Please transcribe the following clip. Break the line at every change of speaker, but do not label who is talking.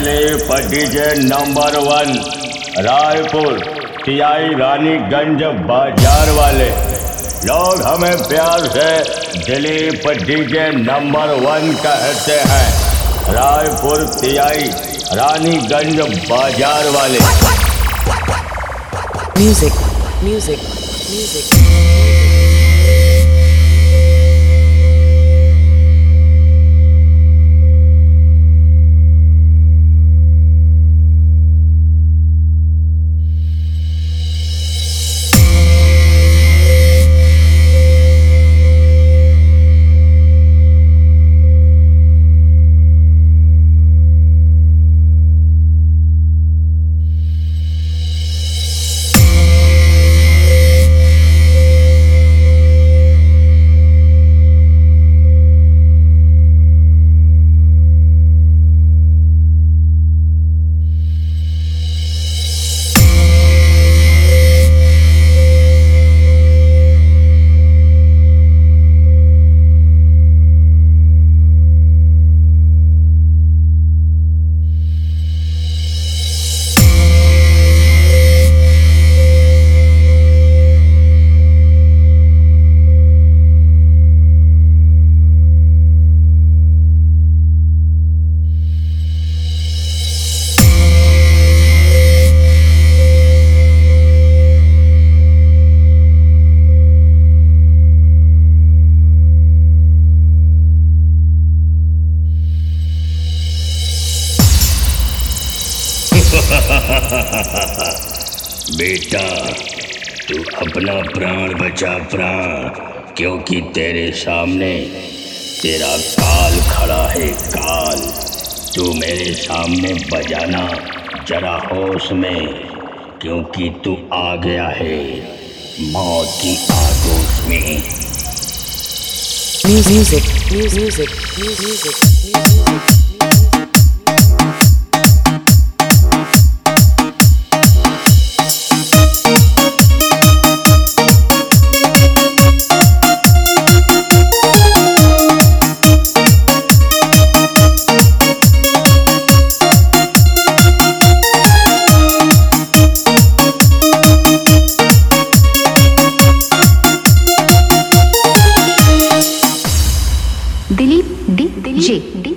Dilip DJ number 1 Raipur टीआई रानीगंज बाजार वाले लोग हमें प्यार से दिलीप डीजे नंबर 1 कहते हैं। रायपुर टीआई रानीगंज बाजार वाले।
Music music music.
बेटा तू अपना प्राण बचा प्राण, क्योंकि तेरे सामने तेरा काल खड़ा है काल। तू मेरे सामने बजाना जरा होश में, क्योंकि तू आ गया है मौत की आगोश में।
Music music music.
Dilip D जे